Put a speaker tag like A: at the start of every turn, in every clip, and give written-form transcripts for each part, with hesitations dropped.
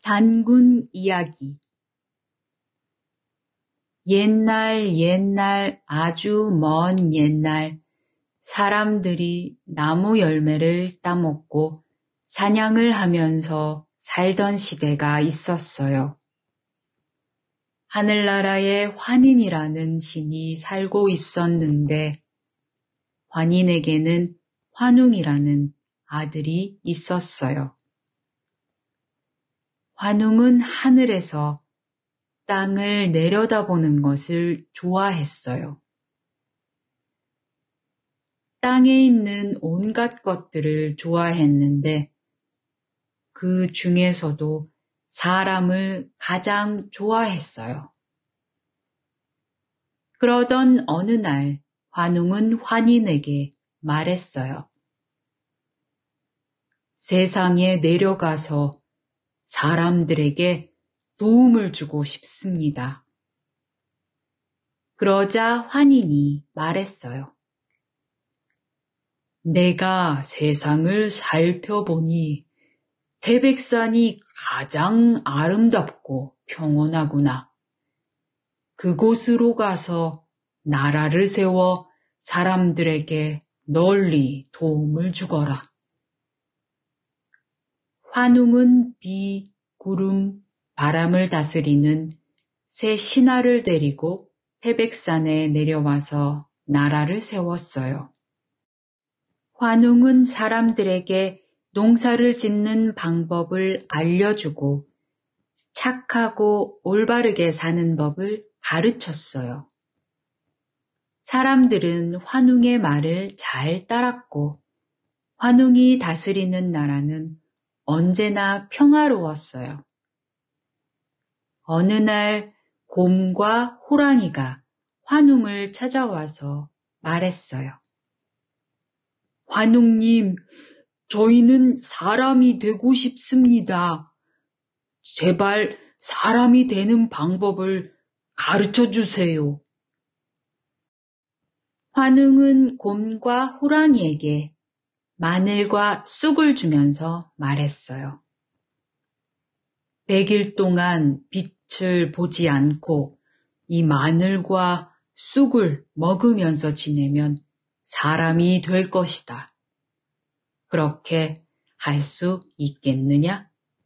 A: 단군 이야기. 옛날 아주 먼 옛날 사람들이 나무 열매를 따먹고 사냥을 하면서 살던 시대가 있었어요. 하늘나라에 환인이라는 신이 살고 있었는데 환인에게는 환웅이라는 아들이 있었어요. 환웅은 하늘에서 땅을 내려다보는 것을 좋아했어요. 땅에 있는 온갖 것들을 좋아했는데 그 중에서도 사람을 가장 좋아했어요. 그러던 어느 날 환웅은 환인에게 말했어요. 세상에 내려가서 사람들에게 도움을 주고 싶습니다. 그러자 환인이 말했어요. 내가 세상을 살펴보니 태백산이 가장 아름답고 평온하구나. 그곳으로 가서 나라를 세워 사람들에게 널리 도움을 주거라. 환웅은 비, 구름, 바람을 다스리는 새 신하를 데리고 태백산에 내려와서 나라를 세웠어요. 환웅은 사람들에게 농사를 짓는 방법을 알려주고 착하고 올바르게 사는 법을 가르쳤어요. 사람들은 환웅의 말을 잘 따랐고 환웅이 다스리는 나라는 언제나 평화로웠어요. 어느 날 곰과 호랑이가 환웅을 찾아와서 말했어요. 환웅님, 저희는 사람이 되고 싶습니다. 제발 사람이 되는 방법을 가르쳐 주세요. 환웅은 곰과 호랑이에게 마늘과 쑥을 주면서 말했어요. 100일 동안 빛을 보지 않고 이 마늘과 쑥을 먹으면서 지내면 사람이 될 것이다. 그렇게 할 수 있겠느냐?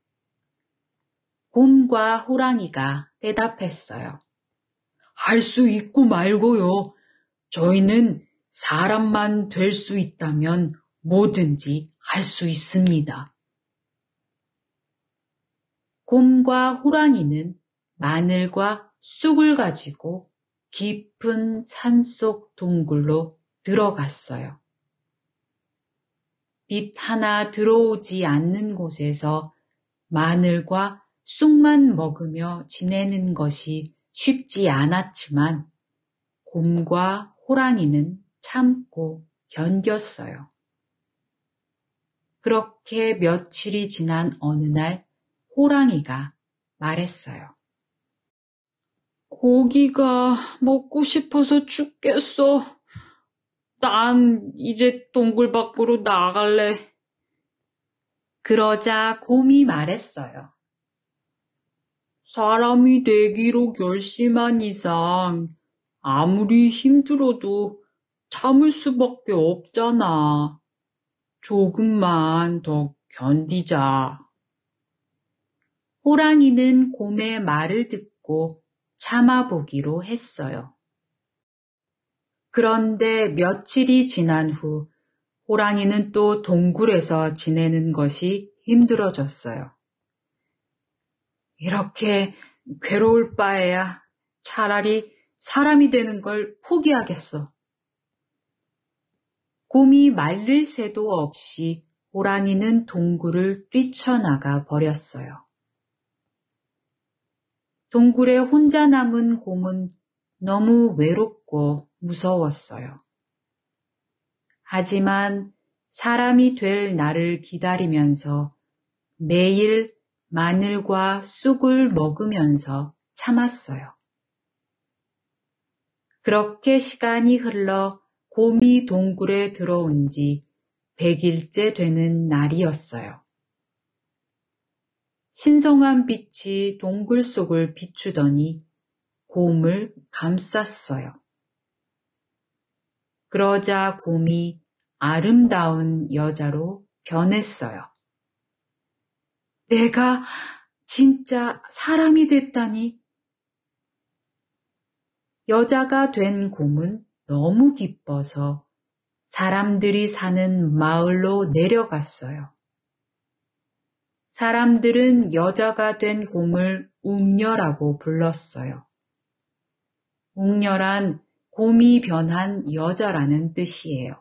A: 곰과 호랑이가 대답했어요. 할 수 있고 말고요. 저희는 사람만 될 수 있다면 뭐든지 할 수 있습니다. 곰과 호랑이는 마늘과 쑥을 가지고 깊은 산속 동굴로 들어갔어요. 빛 하나 들어오지 않는 곳에서 마늘과 쑥만 먹으며 지내는 것이 쉽지 않았지만 곰과 호랑이는 참고 견뎠어요. 그렇게 며칠이 지난 어느 날 호랑이가 말했어요. 고기가 먹고 싶어서 죽겠어. 난 이제 동굴 밖으로 나갈래. 그러자 곰이 말했어요. 사람이 되기로 결심한 이상 아무리 힘들어도 참을 수밖에 없잖아. 조금만 더 견디자. 호랑이는 곰의 말을 듣고 참아보기로 했어요. 그런데 며칠이 지난 후 호랑이는 또 동굴에서 지내는 것이 힘들어졌어요. 이렇게 괴로울 바에야 차라리 사람이 되는 걸 포기하겠어. 곰이 말릴 새도 없이 호랑이는 동굴을 뛰쳐나가 버렸어요. 동굴에 혼자 남은 곰은 너무 외롭고 무서웠어요. 하지만 사람이 될 날을 기다리면서 매일 마늘과 쑥을 먹으면서 참았어요. 그렇게 시간이 흘러 곰이 동굴에 들어온 지 100일째 되는 날이었어요. 신성한 빛이 동굴 속을 비추더니 곰을 감쌌어요. 그러자 곰이 아름다운 여자로 변했어요. 내가 진짜 사람이 됐다니. 여자가 된 곰은 너무 기뻐서 사람들이 사는 마을로 내려갔어요. 사람들은 여자가 된 곰을 웅녀라고 불렀어요. 웅녀란 곰이 변한 여자라는 뜻이에요.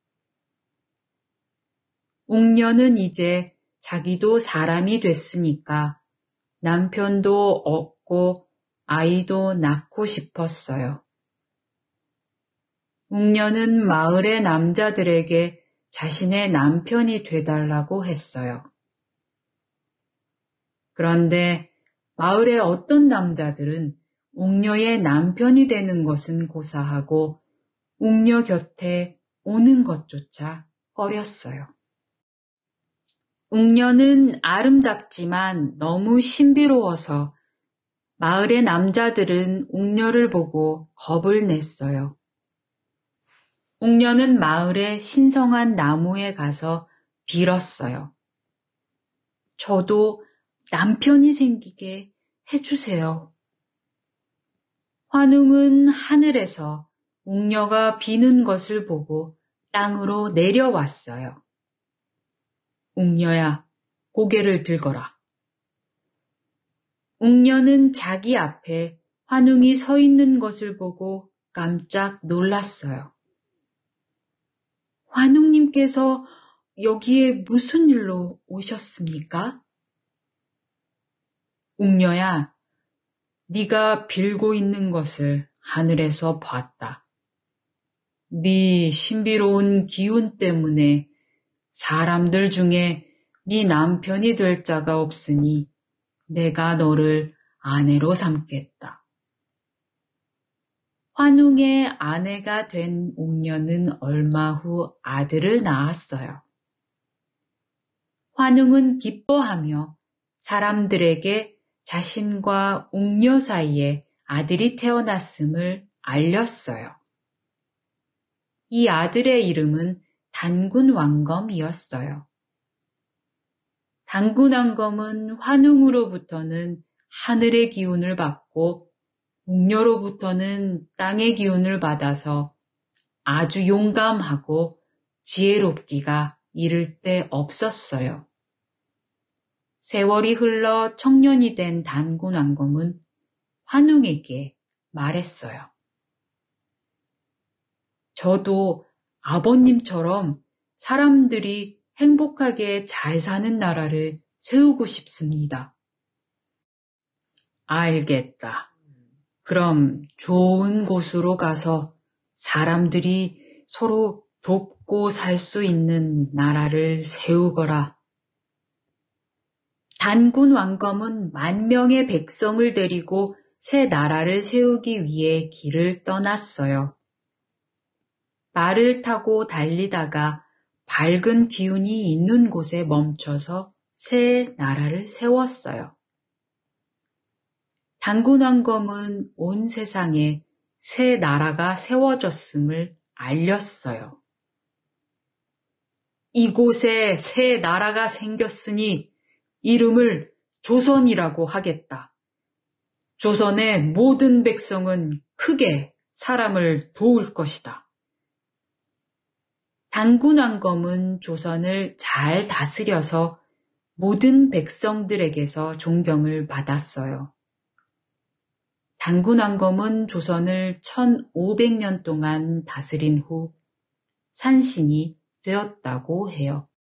A: 웅녀는 이제 자기도 사람이 됐으니까 남편도 얻고 아이도 낳고 싶었어요. 웅녀는 마을의 남자들에게 자신의 남편이 되달라고 했어요. 그런데 마을의 어떤 남자들은 웅녀의 남편이 되는 것은 고사하고 웅녀 곁에 오는 것조차 꺼렸어요. 웅녀는 아름답지만 너무 신비로워서 마을의 남자들은 웅녀를 보고 겁을 냈어요. 웅녀는 마을의 신성한 나무에 가서 빌었어요. 저도 남편이 생기게 해주세요. 환웅은 하늘에서 웅녀가 비는 것을 보고 땅으로 내려왔어요. 웅녀야, 고개를 들거라. 웅녀는 자기 앞에 환웅이 서 있는 것을 보고 깜짝 놀랐어요. 환웅님께서 여기에 무슨 일로 오셨습니까? 웅녀야, 네가 빌고 있는 것을 하늘에서 봤다. 네 신비로운 기운 때문에 사람들 중에 네 남편이 될 자가 없으니 내가 너를 아내로 삼겠다. 환웅의 아내가 된 웅녀는 얼마 후 아들을 낳았어요. 환웅은 기뻐하며 사람들에게 자신과 웅녀 사이에 아들이 태어났음을 알렸어요. 이 아들의 이름은 단군왕검이었어요. 단군왕검은 환웅으로부터는 하늘의 기운을 받고 웅녀로부터는 땅의 기운을 받아서 아주 용감하고 지혜롭기가 이를 데 없었어요. 세월이 흘러 청년이 된 단군왕검은 환웅에게 말했어요. 저도 아버님처럼 사람들이 행복하게 잘 사는 나라를 세우고 싶습니다. 알겠다. 그럼 좋은 곳으로 가서 사람들이 서로 돕고 살 수 있는 나라를 세우거라. 단군왕검은 10,000명의 백성을 데리고 새 나라를 세우기 위해 길을 떠났어요. 말을 타고 달리다가 밝은 기운이 있는 곳에 멈춰서 새 나라를 세웠어요. 단군왕검은 온 세상에 새 나라가 세워졌음을 알렸어요. 이곳에 새 나라가 생겼으니 이름을 조선이라고 하겠다. 조선의 모든 백성은 크게 사람을 도울 것이다. 단군왕검은 조선을 잘 다스려서 모든 백성들에게서 존경을 받았어요. 단군왕검은 조선을 1500년 동안 다스린 후 산신이 되었다고 해요.